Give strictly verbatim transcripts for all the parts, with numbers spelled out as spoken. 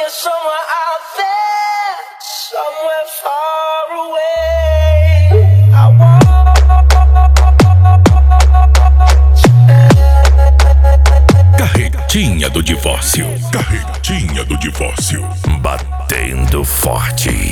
you're somewhere out there, somewhere far away. I Carretinha do divórcio. Carretinha do divórcio. Batendo forte.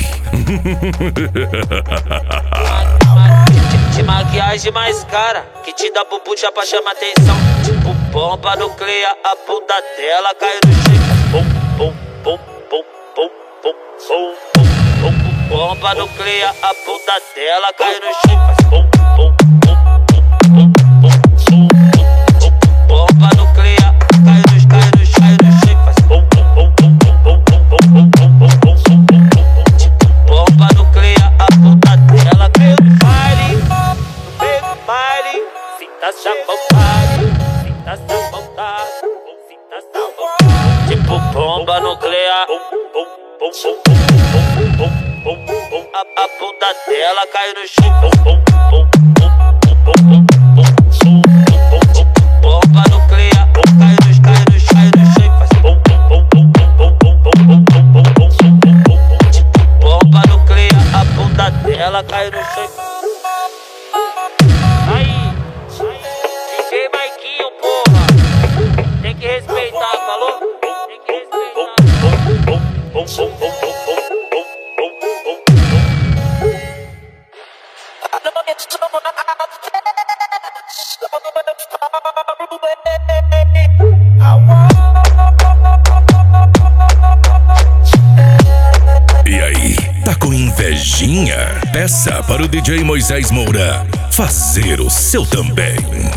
De maquiagem mais cara, que te dá bubucha pra chamar atenção. Tipo bomba nuclear, a bunda dela cai no chão. Bum, bum, bum, bum, bum, bum, bum, bum, bum. Bomba nuclear, a bunda dela cai no chão. Bum, bum, bum, bum, bum, bum, bum. Bomba nuclear, cai no, cai no, cai no chão. Bum, bum, bum, bum, bum, bum, bum, bum, bum, bum, bum. Bomba nuclear, a bunda dela cai no baile, no baile. Sinta essa vontade, sinta essa vontade, sinta essa vontade. Tipo bomba nuclear, bum, bum, bum, bum, bum, bum, bum, bum. A, a bunda dela cai no chão. Bum, bum, bum, bum, bum, bum, bum, bum, bum. Bomba nuclear, cai no, cai no, cai no chão. Bum, bum, bum, bum, bum, bum, bum, bum, bum, bum, bum, bum. Bomba nuclear, a bunda dela cai no chão. Aí, D J Maiquinho, porra, tem que respeitar, falou? Tem que respeitar. I know you're somewhere out there, somewhere far away. I E aí, tá com invejinha? Peça para o D J Moisés Moura fazer o seu também.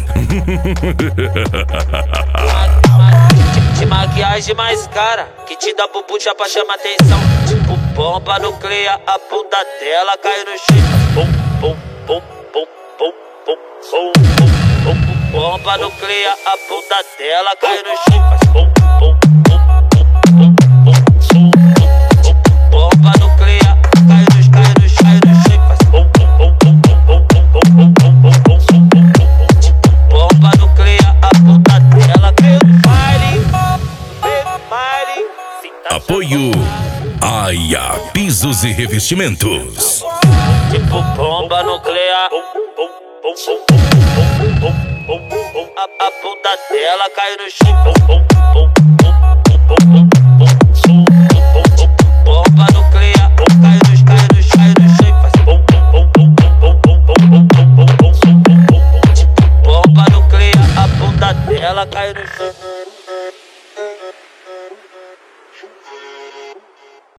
De maquiagem mais cara, que te dá bubucha pra chamar atenção. Tipo bomba nuclear, a bunda dela cai no chão. Bum, bum, bum, bum, bum, bum, bum, bum, bum. Bomba nuclear, a bunda dela cai no chão. Bum, bum, bum, bum, bum, bum, bum. Bomba nuclear, cai no, cai no, cai no chão. Bum, bum, bum, bum, bum, bum, bum, bum, bum, bum, bum. Bomba nuclear, a bunda dela cai no baile, no baile. Apoio Aia Pisos e Revestimentos. Tipo bomba nuclear, bum, bum, bum, bum, bum, bum, bum, bum. A, a bunda dela cai no chão. Bum, bum, bum, bum, bum, bum, bum, bum, bum. Bomba nuclear, cai no, cai no, cai no chão. Bum, bum, bum, bum, bum, bum, bum, bum, bum, bum, bum. Bomba nuclear, a bunda dela cai no chão.